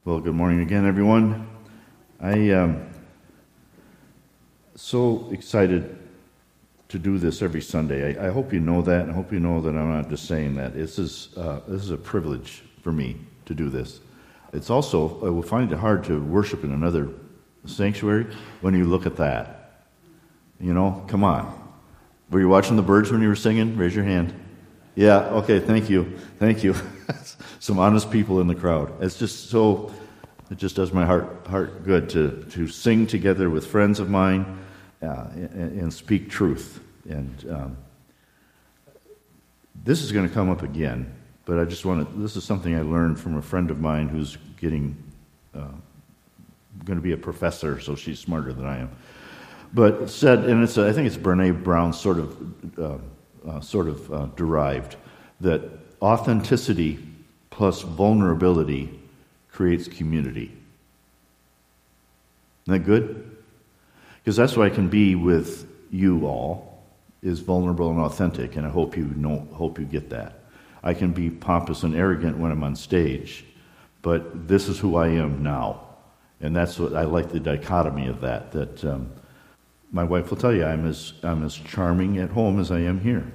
Well, good morning again, everyone. I am so excited to do this every Sunday. I hope you know that, and I hope you know that I'm not just saying that. This is a privilege for me to do this. It's also, I will find it hard to worship in another sanctuary when you look at that. You know, come on. Were you watching the birds when you were singing? Raise your hand. Yeah, okay, thank you. Thank you. Some honest people in the crowd. It's just so, it just does my heart good to sing together with friends of mine and speak truth. And this is going to come up again, but I just want to, this is something I learned from a friend of mine who's going to be a professor, so she's smarter than I am. But it said, and I think it's Brene Brown sort of derived, that authenticity plus vulnerability creates community. Isn't that good? Because that's what I can be with you all, is vulnerable and authentic, and I hope you get that. I can be pompous and arrogant when I'm on stage, but this is who I am now. And that's what I like, the dichotomy of that my wife will tell you I'm as charming at home as I am here.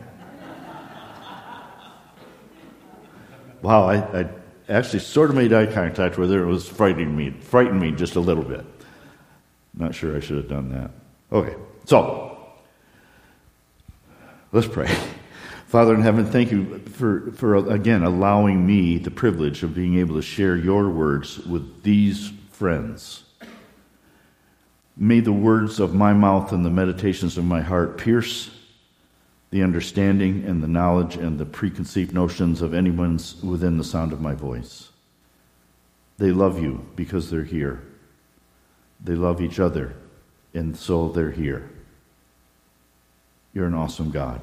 Wow, I actually sort of made eye contact with her. It was frightened me just a little bit. Not sure I should have done that. Okay, so let's pray. Father in heaven, thank you for again allowing me the privilege of being able to share your words with these friends. May the words of my mouth and the meditations of my heart pierce the understanding and the knowledge and the preconceived notions of anyone within the sound of my voice. They love you because they're here. They love each other, and so they're here. You're an awesome God.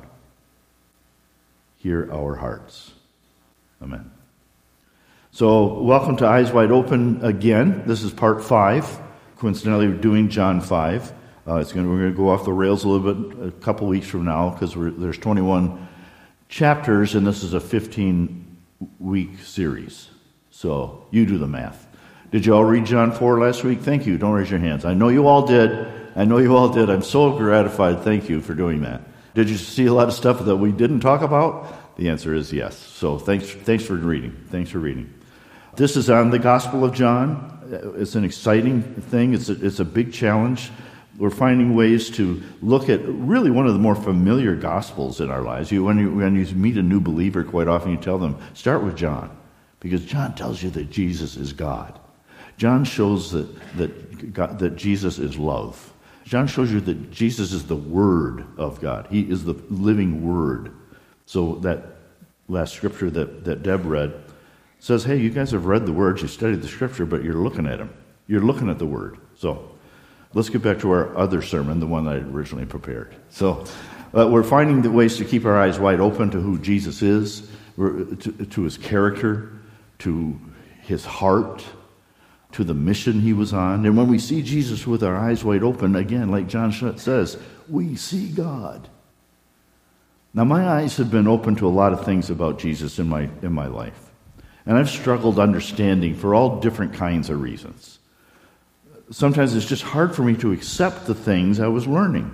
Hear our hearts. Amen. So, welcome to Eyes Wide Open again. This is part 5. Coincidentally, we're doing John 5. We're going to go off the rails a little bit a couple weeks from now because there's 21 chapters, and this is a 15-week series. So you do the math. Did you all read John 4 last week? Thank you. Don't raise your hands. I know you all did. I'm so gratified. Thank you for doing that. Did you see a lot of stuff that we didn't talk about? The answer is yes. So thanks for reading. Thanks for reading. This is on the Gospel of John. It's an exciting thing. It's a big challenge. We're finding ways to look at really one of the more familiar Gospels in our lives. When you meet a new believer, quite often you tell them, start with John, because John tells you that Jesus is God. John shows that Jesus is love. John shows you that Jesus is the Word of God. He is the living Word. So that last scripture that Deb read says, hey, you guys have read the words, you studied the scripture, but you're looking at them. You're looking at the Word. So let's get back to our other sermon, the one that I originally prepared. So we're finding the ways to keep our eyes wide open to who Jesus is, to his character, to his heart, to the mission he was on. And when we see Jesus with our eyes wide open, again, like John says, we see God. Now, my eyes have been open to a lot of things about Jesus in my life. And I've struggled understanding for all different kinds of reasons. Sometimes it's just hard for me to accept the things I was learning.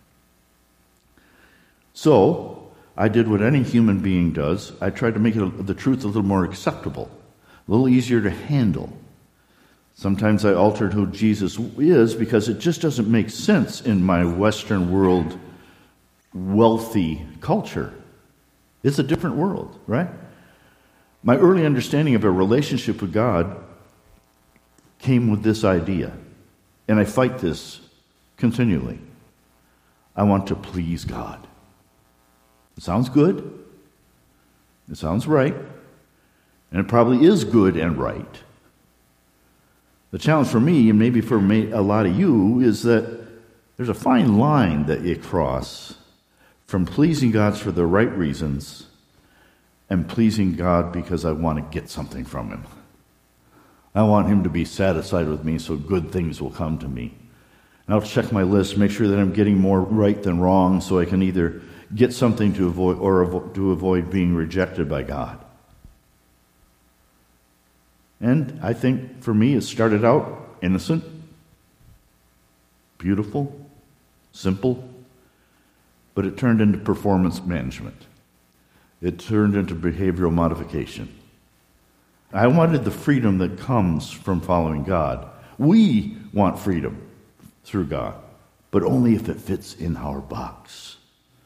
So, I did what any human being does. I tried to make the truth a little more acceptable, a little easier to handle. Sometimes I altered who Jesus is because it just doesn't make sense in my Western world wealthy culture. It's a different world, right? My early understanding of a relationship with God came with this idea. And I fight this continually. I want to please God. It sounds good. It sounds right. And it probably is good and right. The challenge for me, and maybe for a lot of you, is that there's a fine line that you cross from pleasing God for the right reasons and pleasing God because I want to get something from him. I want him to be satisfied with me so good things will come to me. And I'll check my list, make sure that I'm getting more right than wrong so I can either get something to avoid or to avoid being rejected by God. And I think for me it started out innocent, beautiful, simple, but it turned into performance management. It turned into behavioral modification. I wanted the freedom that comes from following God. We want freedom through God, but only if it fits in our box.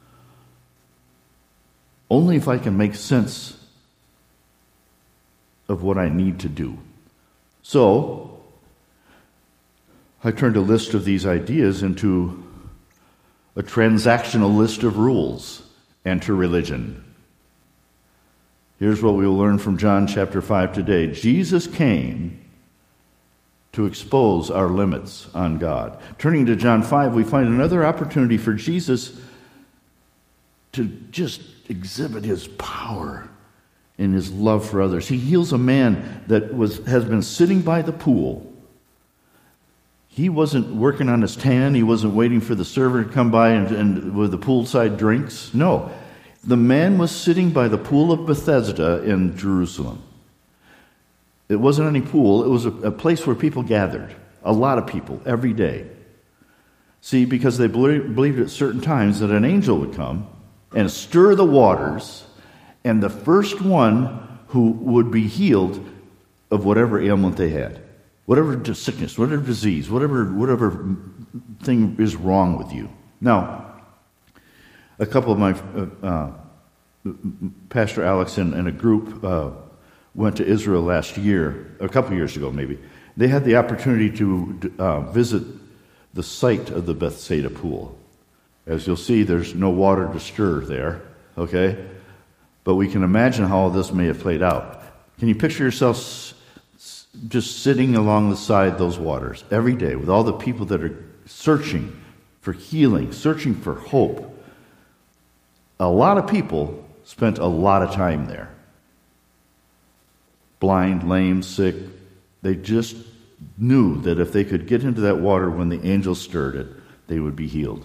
Only if I can make sense of what I need to do. So, I turned a list of these ideas into a transactional list of rules. Enter religion. Here's what we will learn from John chapter 5 today. Jesus came to expose our limits on God. Turning to John 5, we find another opportunity for Jesus to just exhibit his power and his love for others. He heals a man that has been sitting by the pool. He wasn't working on his tan. He wasn't waiting for the server to come by and with the poolside drinks. No. The man was sitting by the pool of Bethesda in Jerusalem. It wasn't any pool. It was a place where people gathered. A lot of people every day. See, because they believed at certain times that an angel would come and stir the waters, and the first one who would be healed of whatever ailment they had. Whatever sickness, whatever disease, whatever thing is wrong with you. Now, a couple of my, Pastor Alex and a group went to Israel last year, a couple years ago maybe. They had the opportunity to visit the site of the Bethsaida pool. As you'll see, there's no water to stir there, okay? But we can imagine how all this may have played out. Can you picture yourself just sitting along the side of those waters every day with all the people that are searching for healing, searching for hope? A lot of people spent a lot of time there. Blind, lame, sick. They just knew that if they could get into that water when the angel stirred it, they would be healed.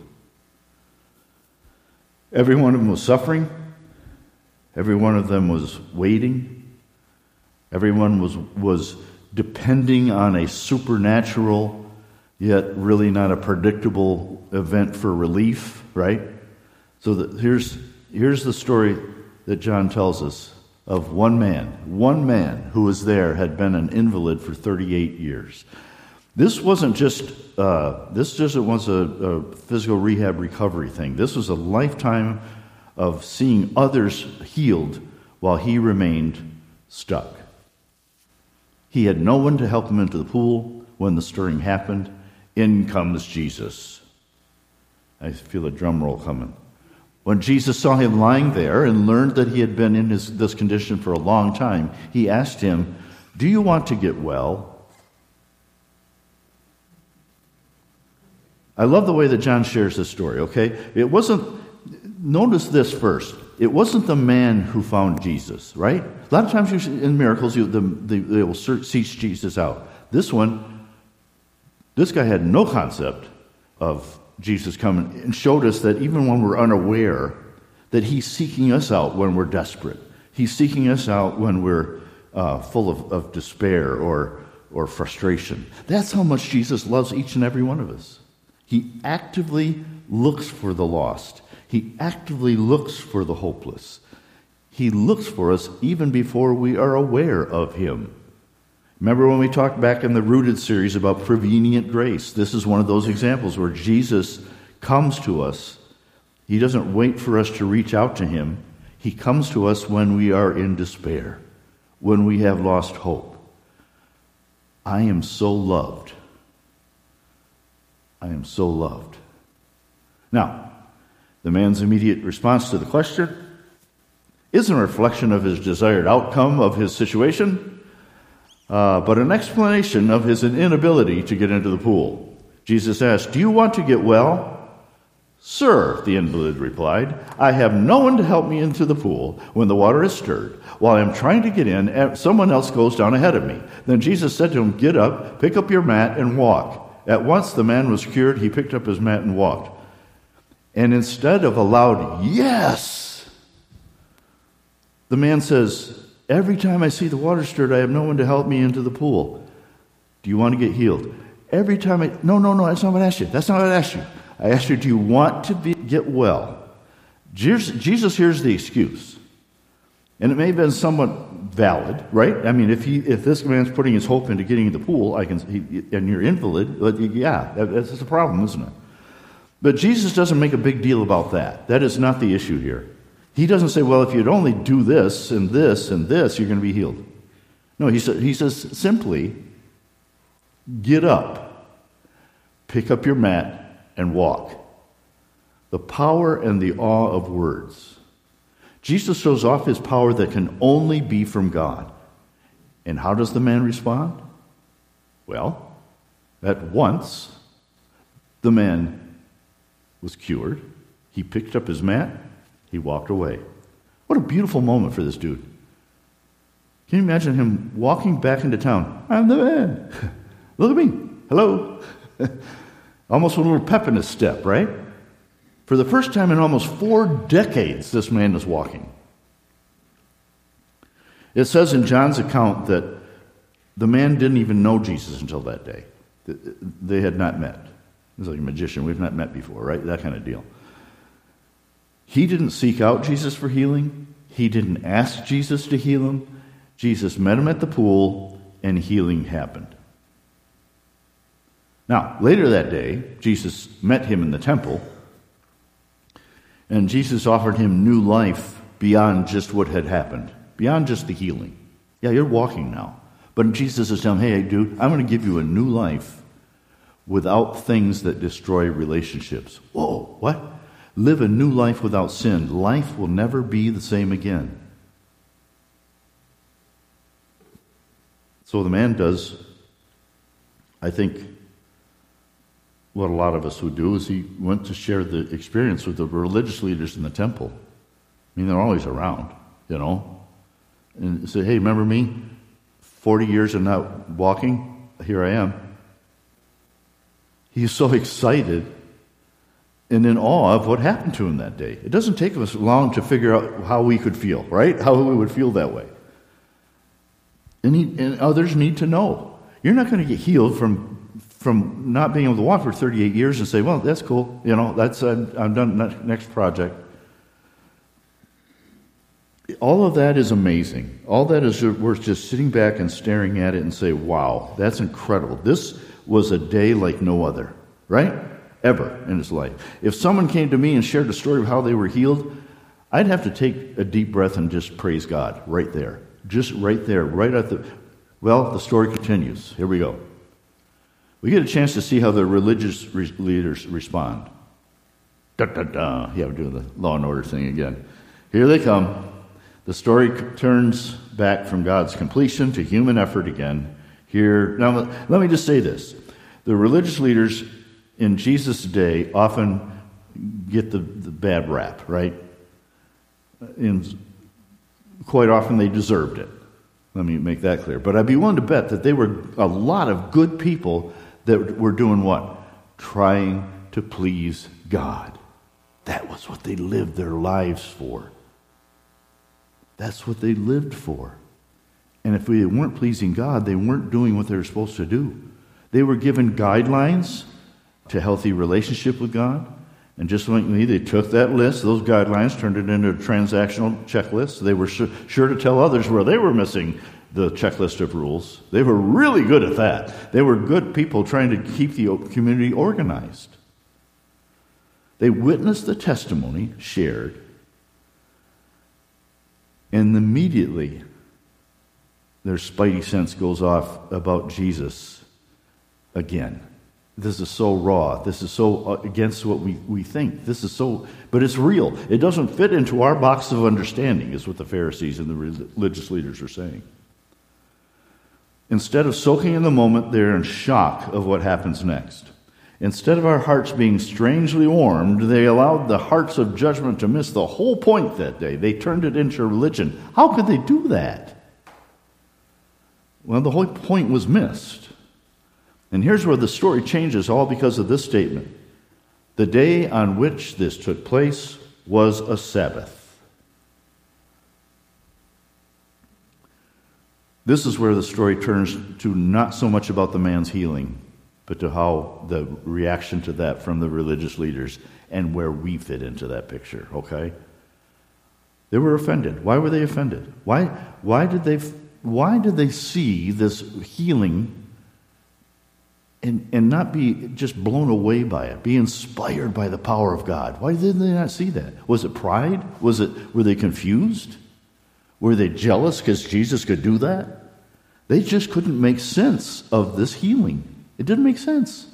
Every one of them was suffering. Every one of them was waiting. Everyone was depending on a supernatural, yet really not a predictable event for relief, right? So here's the story that John tells us of one man who was there, had been an invalid for 38 years. This wasn't just a physical rehab recovery thing. This was a lifetime of seeing others healed while he remained stuck. He had no one to help him into the pool when the stirring happened. In comes Jesus. I feel a drum roll coming. When Jesus saw him lying there and learned that he had been in this condition for a long time, he asked him, "Do you want to get well?" I love the way that John shares this story, okay? Notice this first. It wasn't the man who found Jesus, right? A lot of times in miracles, they will seek Jesus out. This guy had no concept of Jesus coming and showed us that even when we're unaware, that he's seeking us out when we're desperate. He's seeking us out when we're full of despair or frustration. That's how much Jesus loves each and every one of us. He actively looks for the lost. He actively looks for the hopeless. He looks for us even before we are aware of him. Remember when we talked back in the Rooted series about prevenient grace? This is one of those examples where Jesus comes to us. He doesn't wait for us to reach out to him. He comes to us when we are in despair, when we have lost hope. I am so loved. I am so loved. Now, the man's immediate response to the question isn't a reflection of his desired outcome of his situation, but an explanation of his inability to get into the pool. Jesus asked, "Do you want to get well?" "Sir," the invalid replied, "I have no one to help me into the pool when the water is stirred. While I'm trying to get in, someone else goes down ahead of me." Then Jesus said to him, "Get up, pick up your mat, and walk." At once the man was cured. He picked up his mat and walked. And instead of a loud "yes," the man says, Every time I see the water stirred, I have no one to help me into the pool. Do you want to get healed? Every time no, that's not what I asked you. That's not what I asked you. I asked you, do you want to get well? Jesus hears the excuse. And it may have been somewhat valid, right? I mean, if this man's putting his hope into getting in the pool, and you're invalid, yeah, that's a problem, isn't it? But Jesus doesn't make a big deal about that. That is not the issue here. He doesn't say, well, if you'd only do this and this and this, you're going to be healed. No, he says simply, get up, pick up your mat, and walk. The power and the awe of words. Jesus shows off his power that can only be from God. And how does the man respond? Well, at once, the man was cured. He picked up his mat. He walked away. What a beautiful moment for this dude. Can you imagine him walking back into town? I'm the man. Look at me. Hello. Almost with a little pep in his step, right? For the first time in almost 4 decades, this man is walking. It says in John's account that the man didn't even know Jesus until that day. They had not met. He's like a magician. We've not met before, right? That kind of deal. He didn't seek out Jesus for healing. He didn't ask Jesus to heal him. Jesus met him at the pool, and healing happened. Now, later that day, Jesus met him in the temple, and Jesus offered him new life beyond just what had happened, beyond just the healing. Yeah, you're walking now. But Jesus is telling him, hey, dude, I'm going to give you a new life without things that destroy relationships. Whoa, what? Live a new life without sin. Life will never be the same again. So the man does, I think, what a lot of us would do is he went to share the experience with the religious leaders in the temple. I mean, they're always around, and say, hey, remember me? 40 years of not walking, here I am. He's so excited and in awe of what happened to him that day. It doesn't take us long to figure out how we could feel, right? How we would feel that way. And others need to know. You're not going to get healed from not being able to walk for 38 years and say, well, that's cool. That's I'm done, next project. All of that is amazing. All that is worth just sitting back and staring at it and say, wow, that's incredible. This was a day like no other, right? Ever in his life. If someone came to me and shared a story of how they were healed, I'd have to take a deep breath and just praise God right there. Just right there, right at the story continues. Here we go. We get a chance to see how the religious leaders respond. Da, da, da. Yeah, we're doing the Law and Order thing again. Here they come. The story turns back from God's completion to human effort again. Here, now let me just say this. The religious leaders in Jesus' day often get the bad rap, right? And quite often they deserved it. Let me make that clear. But I'd be willing to bet that they were a lot of good people that were doing what? Trying to please God. That was what they lived their lives for. That's what they lived for. And if they weren't pleasing God, they weren't doing what they were supposed to do. They were given guidelines to healthy relationship with God. And just like me, they took that list, those guidelines, turned it into a transactional checklist. They were sure to tell others where they were missing the checklist of rules. They were really good at that. They were good people trying to keep the community organized. They witnessed the testimony shared, and immediately their spidey sense goes off about Jesus again. This is so raw. This is so against what we think. This is so, but it's real. It doesn't fit into our box of understanding, is what the Pharisees and the religious leaders are saying. Instead of soaking in the moment, they're in shock of what happens next. Instead of our hearts being strangely warmed, they allowed the hearts of judgment to miss the whole point that day. They turned it into religion. How could they do that? Well, the whole point was missed. And here's where the story changes, all because of this statement. The day on which this took place was a Sabbath. This is where the story turns to not so much about the man's healing, but to how the reaction to that from the religious leaders and where we fit into that picture, okay? They were offended. Why were they offended? Why did they see this healing and not be just blown away by it, be inspired by the power of God? Why did they not see that? Was it pride? Were they confused? Were they jealous because Jesus could do that? They just couldn't make sense of this healing. It didn't make sense.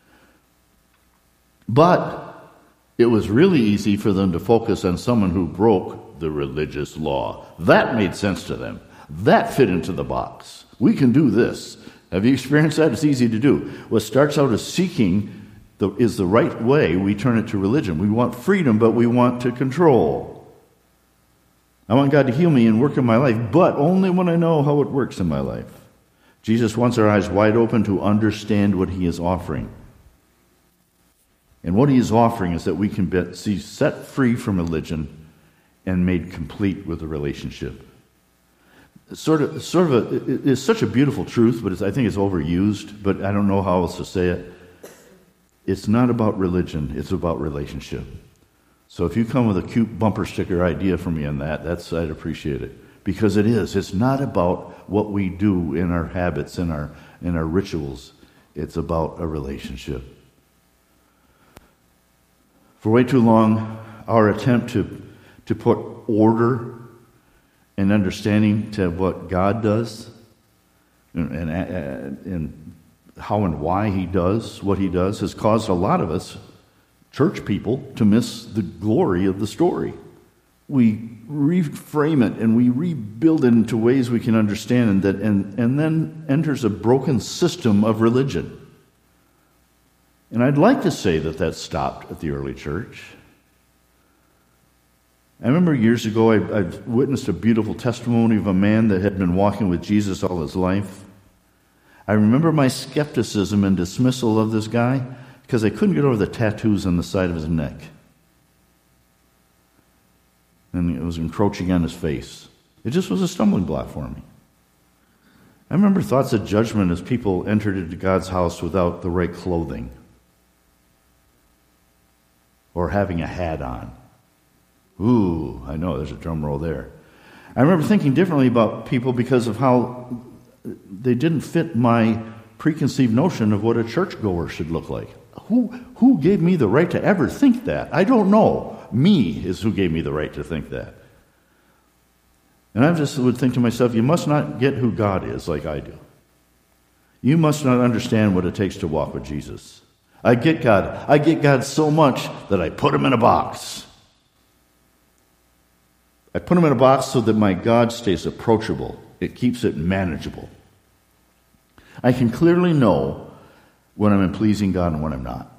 But it was really easy for them to focus on someone who broke the religious law. That made sense to them. That fit into the box. We can do this. Have you experienced that? It's easy to do. What starts out as seeking is the right way. We turn it to religion. We want freedom, but we want to control. I want God to heal me and work in my life, but only when I know how it works in my life. Jesus wants our eyes wide open to understand what he is offering. And what he is offering is that we can be set free from religion and made complete with a relationship. It's such a beautiful truth, but I think it's overused, but I don't know how else to say it. It's not about religion, it's about relationship. So if you come with a cute bumper sticker idea for me on that, I'd appreciate it. Because it is. It's not about what we do in our habits, in our rituals. It's about a relationship. For way too long, our attempt to put order and understanding to what God does and how and why he does what he does has caused a lot of us, church people, to miss the glory of the story. We reframe it and we rebuild it into ways we can understand and then enters a broken system of religion. And I'd like to say that stopped at the early church. I remember years ago I witnessed a beautiful testimony of a man that had been walking with Jesus all his life. I remember my skepticism and dismissal of this guy because I couldn't get over the tattoos on the side of his neck. And it was encroaching on his face. It just was a stumbling block for me. I remember thoughts of judgment as people entered into God's house without the right clothing or having a hat on. Ooh, I know, there's a drum roll there. I remember thinking differently about people because of how they didn't fit my preconceived notion of what a churchgoer should look like. Who gave me the right to ever think that? I don't know. Me is who gave me the right to think that. And I just would think to myself, you must not get who God is like I do. You must not understand what it takes to walk with Jesus. I get God. I get God so much that I put him in a box. I put him in a box so that my God stays approachable. It keeps it manageable. I can clearly know when I'm pleasing God and when I'm not.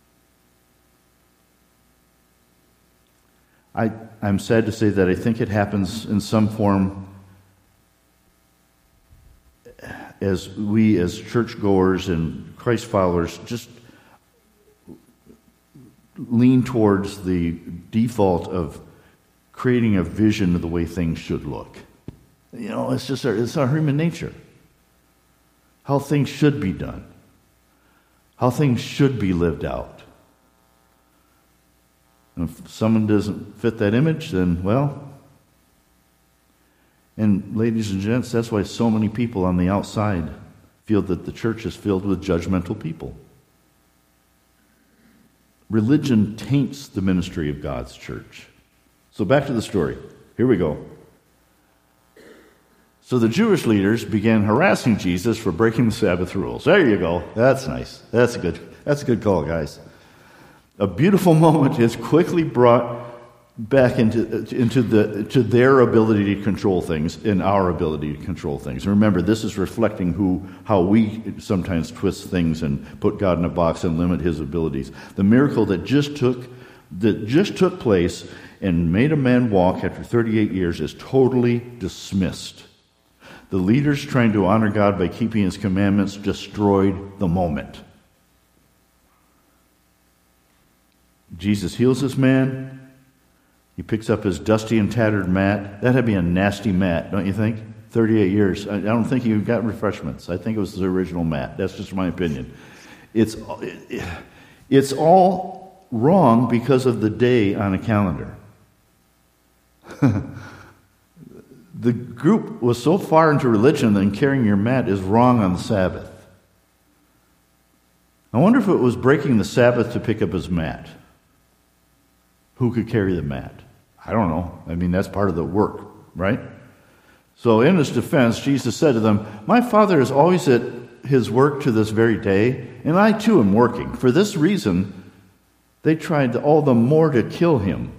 I'm sad to say that I think it happens in some form as we as churchgoers and Christ followers just lean towards the default of creating a vision of the way things should look. You know, it's our human nature. How things should be done. How things should be lived out. And if someone doesn't fit that image, then, well, and ladies and gents, that's why so many people on the outside feel that the church is filled with judgmental people. Religion taints the ministry of God's church. So back to the story. Here we go. So the Jewish leaders began harassing Jesus for breaking the Sabbath rules. There you go. That's nice. That's a good call, guys. A beautiful moment is quickly brought back into their ability to control things and our ability to control things. And remember, this is reflecting how we sometimes twist things and put God in a box and limit his abilities. The miracle that just took place and made a man walk after 38 years is totally dismissed. The leaders trying to honor God by keeping his commandments destroyed the moment. Jesus heals this man. He picks up his dusty and tattered mat. That'd be a nasty mat, don't you think? 38 years. I don't think you got refreshments. I think it was the original mat. That's just my opinion. It's all wrong because of the day on a calendar. The group was so far into religion that carrying your mat is wrong on the Sabbath. I wonder if it was breaking the Sabbath to pick up his mat. Who could carry the mat? I don't know. I mean, that's part of the work, right? So in his defense, Jesus said to them, "My Father is always at his work to this very day, and I too am working. For this reason, they tried all the more to kill him."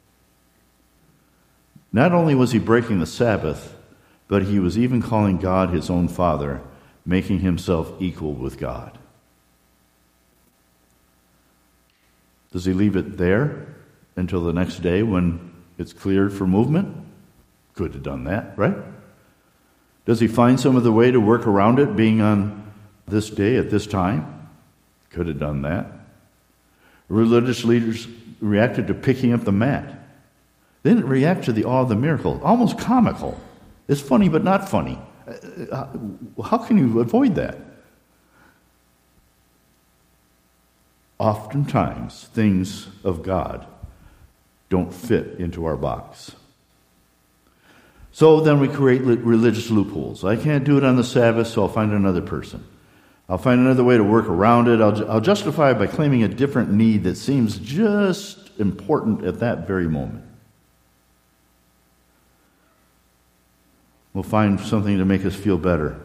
Not only was he breaking the Sabbath, but he was even calling God his own Father, making himself equal with God. Does he leave it there until the next day when it's cleared for movement? Could have done that, right? Does he find some other way to work around it being on this day at this time? Could have done that. Religious leaders reacted to picking up the mat. They didn't react to the awe of the miracle. Almost comical. It's funny but not funny. How can you avoid that? Oftentimes, things of God don't fit into our box. So then we create religious loopholes. I can't do it on the Sabbath, so I'll find another person. I'll find another way to work around it. I'll justify it by claiming a different need that seems just important at that very moment. We'll find something to make us feel better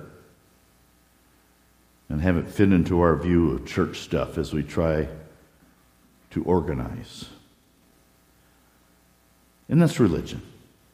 and have it fit into our view of church stuff as we try to organize. And that's religion.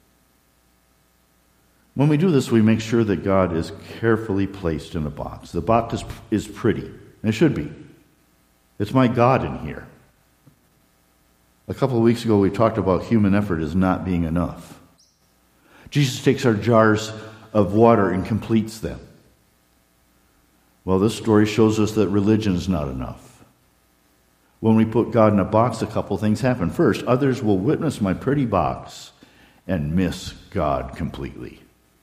When we do this, we make sure that God is carefully placed in a box. The box is pretty, and it should be. It's my God in here. A couple of weeks ago, we talked about human effort as not being enough. Jesus takes our jars of water and completes them. Well, this story shows us that religion is not enough. When we put God in a box, a couple things happen. First, others will witness my pretty box and miss God completely.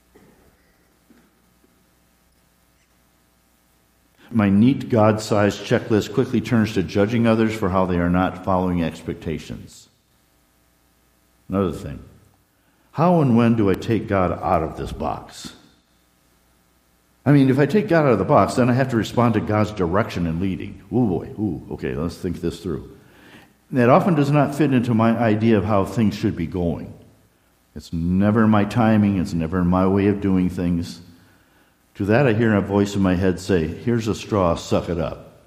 My neat God-sized checklist quickly turns to judging others for how they are not following expectations. Another thing. How and when do I take God out of this box? I mean, if I take God out of the box, then I have to respond to God's direction and leading. Oh boy, okay, let's think this through. That often does not fit into my idea of how things should be going. It's never my timing, it's never my way of doing things. To that I hear a voice in my head say, "Here's a straw, suck it up."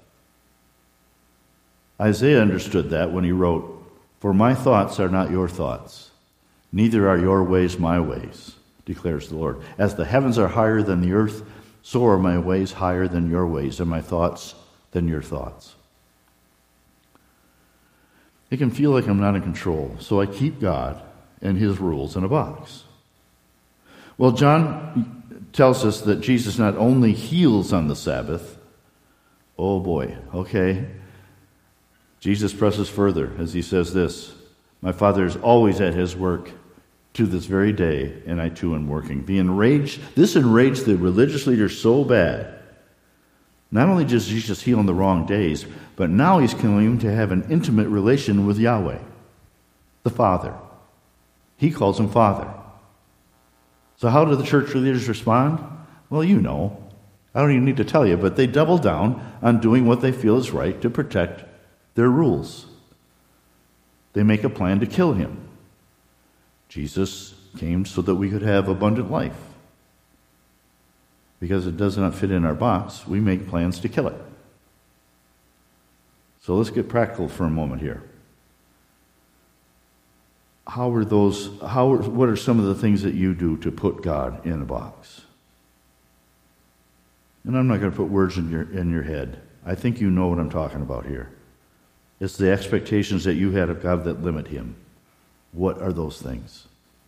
Isaiah understood that when he wrote, "For my thoughts are not your thoughts, neither are your ways my ways, declares the Lord. As the heavens are higher than the earth, so are my ways higher than your ways, and my thoughts than your thoughts." It can feel like I'm not in control, so I keep God and his rules in a box. Well, John tells us that Jesus not only heals on the Sabbath. Oh boy, okay. Jesus presses further as he says this, "My Father is always at his work to this very day, and I too am working." This enraged the religious leaders so bad. Not only does Jesus heal on the wrong days, but now he's claiming to have an intimate relation with Yahweh, the Father. He calls him Father. So how do the church leaders respond? Well, you know. I don't even need to tell you, but they double down on doing what they feel is right to protect their rules. They make a plan to kill him. Jesus came so that we could have abundant life. Because it does not fit in our box, we make plans to kill it. So let's get practical for a moment here. What are some of the things that you do to put God in a box? And I'm not going to put words in your head. I think you know what I'm talking about here. It's the expectations that you had of God that limit him. What are those things?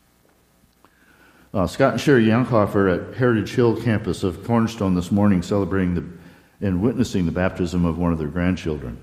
Scott and Sherry Yankoff at Heritage Hill campus of Cornerstone this morning celebrating and witnessing the baptism of one of their grandchildren.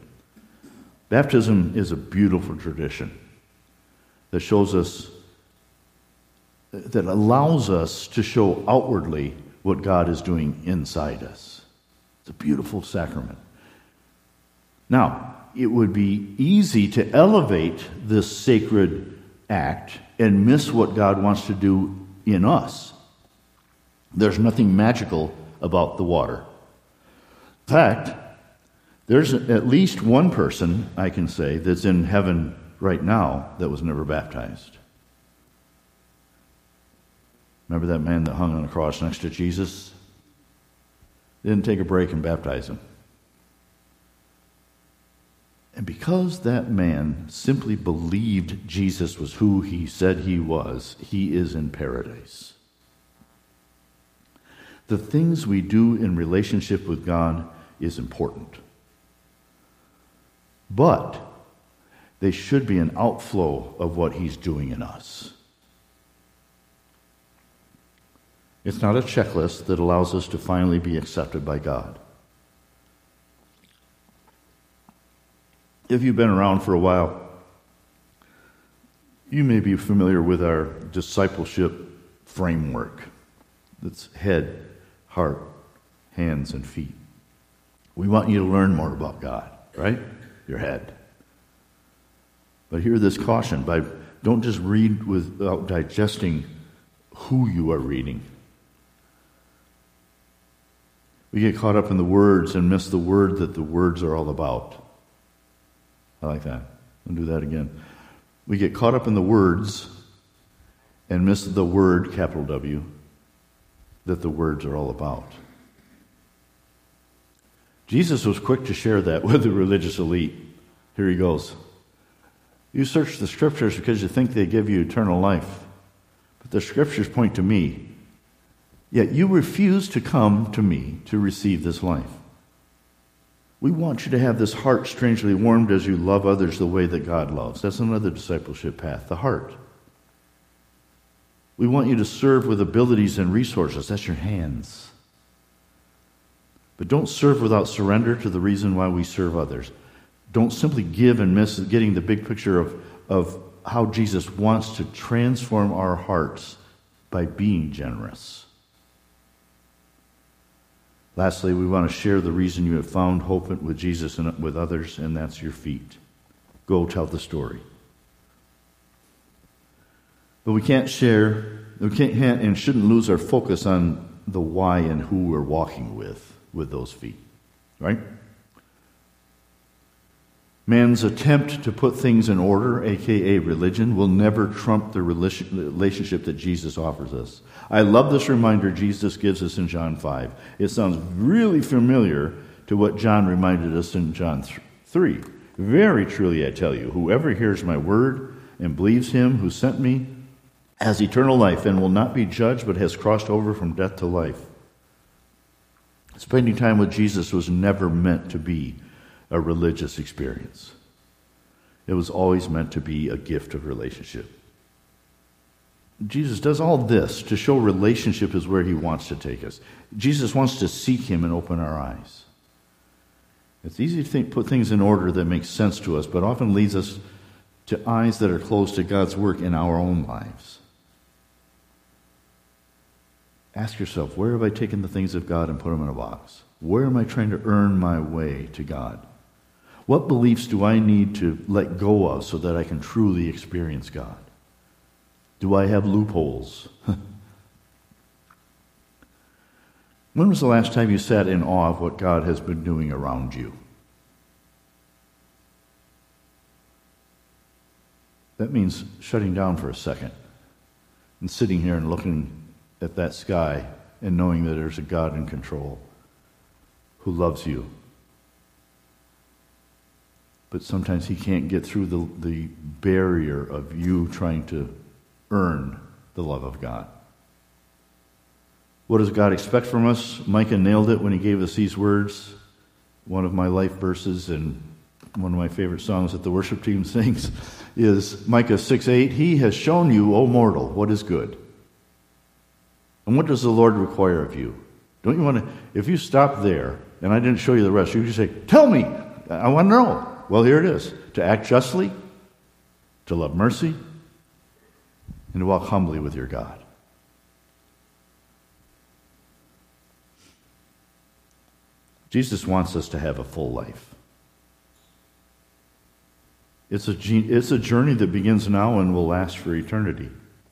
Baptism is a beautiful tradition that shows us that allows us to show outwardly what God is doing inside us. It's a beautiful sacrament. Now, it would be easy to elevate this sacred act and miss what God wants to do in us. There's nothing magical about the water. In fact, there's at least one person, I can say, that's in heaven right now that was never baptized. Remember that man that hung on a cross next to Jesus? Didn't take a break and baptize him. And because that man simply believed Jesus was who he said he was, he is in paradise. The things we do in relationship with God is important. But they should be an outflow of what he's doing in us. It's not a checklist that allows us to finally be accepted by God. If you've been around for a while, you may be familiar with our discipleship framework. That's head, heart, hands, and feet. We want you to learn more about God, right? Your head. But hear this caution: don't just read without digesting who you are reading. We get caught up in the words and miss the word that the words are all about. I like that. I'll do that again. We get caught up in the words and miss the word, capital W, that the words are all about. Jesus was quick to share that with the religious elite. Here he goes. You search the scriptures because you think they give you eternal life, but the scriptures point to me. Yet you refuse to come to me to receive this life. We want you to have this heart strangely warmed as you love others the way that God loves. That's another discipleship path, the heart. We want you to serve with abilities and resources. That's your hands. But don't serve without surrender to the reason why we serve others. Don't simply give and miss getting the big picture of how Jesus wants to transform our hearts by being generous. Lastly, we want to share the reason you have found hope with Jesus and with others, and that's your feet. Go tell the story. But we can't and shouldn't lose our focus on the why and who we're walking with those feet, right? Man's attempt to put things in order, aka religion, will never trump the relationship that Jesus offers us. I love this reminder Jesus gives us in John 5. It sounds really familiar to what John reminded us in John 3. Very truly I tell you, whoever hears my word and believes him who sent me has eternal life and will not be judged but has crossed over from death to life. Spending time with Jesus was never meant to be a religious experience. It was always meant to be a gift of relationship. Jesus does all this to show relationship is where he wants to take us. Jesus wants to seek him and open our eyes. It's easy to put things in order that make sense to us, but often leads us to eyes that are closed to God's work in our own lives. Ask yourself, where have I taken the things of God and put them in a box? Where am I trying to earn my way to God? What beliefs do I need to let go of so that I can truly experience God? Do I have loopholes? When was the last time you sat in awe of what God has been doing around you? That means shutting down for a second and sitting here and looking at that sky and knowing that there's a God in control who loves you. But sometimes he can't get through the barrier of you trying to earn the love of God. What does God expect from us? Micah nailed it when he gave us these words. One of my life verses and one of my favorite songs that the worship team sings is Micah 6:8. He has shown you, O mortal, what is good. And what does the Lord require of you? Don't you want to, if you stop there, and I didn't show you the rest, you just say, tell me, I want to know. Well, here it is. To act justly, to love mercy, and to walk humbly with your God. Jesus wants us to have a full life. It's a journey that begins now and will last for eternity.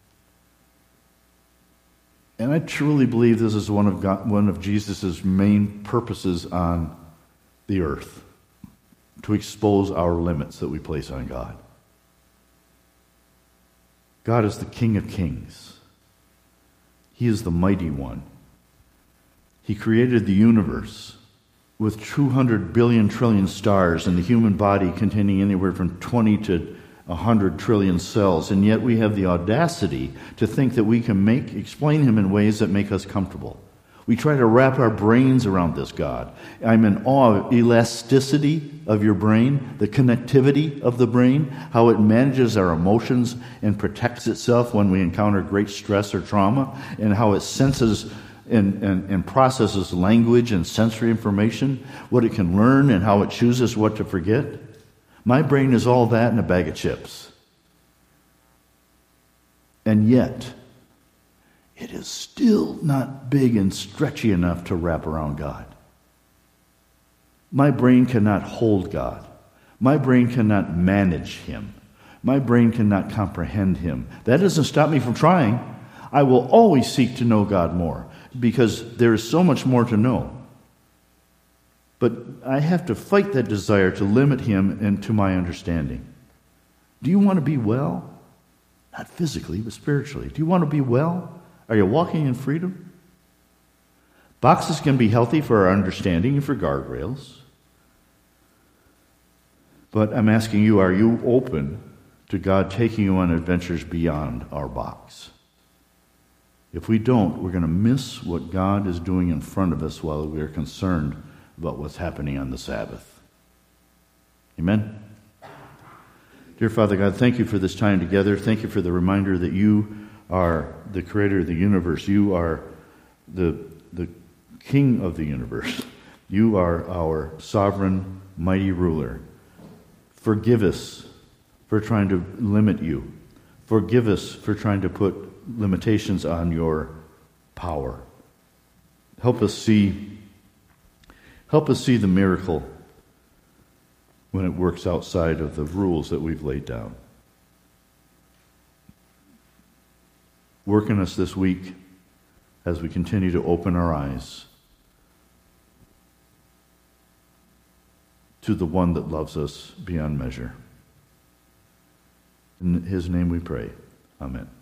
And I truly believe this is one of Jesus' main purposes on the earth, to expose our limits that we place on God. God is the King of Kings. He is the Mighty One. He created the universe with 200 billion trillion stars and the human body containing anywhere from 20 to 100 trillion cells, and yet we have the audacity to think that we can explain him in ways that make us comfortable. We try to wrap our brains around this God. I'm in awe of elasticity of your brain, the connectivity of the brain, how it manages our emotions and protects itself when we encounter great stress or trauma, and how it senses and processes language and sensory information, what it can learn and how it chooses what to forget. My brain is all that in a bag of chips. And yet, it is still not big and stretchy enough to wrap around God. My brain cannot hold God. My brain cannot manage him. My brain cannot comprehend him. That doesn't stop me from trying. I will always seek to know God more, because there is so much more to know. But I have to fight that desire to limit him and to my understanding. Do you want to be well? Not physically, but spiritually. Do you want to be well? Are you walking in freedom? Boxes can be healthy for our understanding and for guardrails. But I'm asking you, are you open to God taking you on adventures beyond our box? If we don't, we're going to miss what God is doing in front of us while we are concerned about what's happening on the Sabbath. Amen? Dear Father God, thank you for this time together. Thank you for the reminder that you are the creator of the universe. You are the king of the universe. You are our sovereign, mighty ruler. Forgive us for trying to limit you. Forgive us for trying to put limitations on your power. Help us see the miracle when it works outside of the rules that we've laid down. Work in us this week as we continue to open our eyes to the one that loves us beyond measure. In his name we pray. Amen.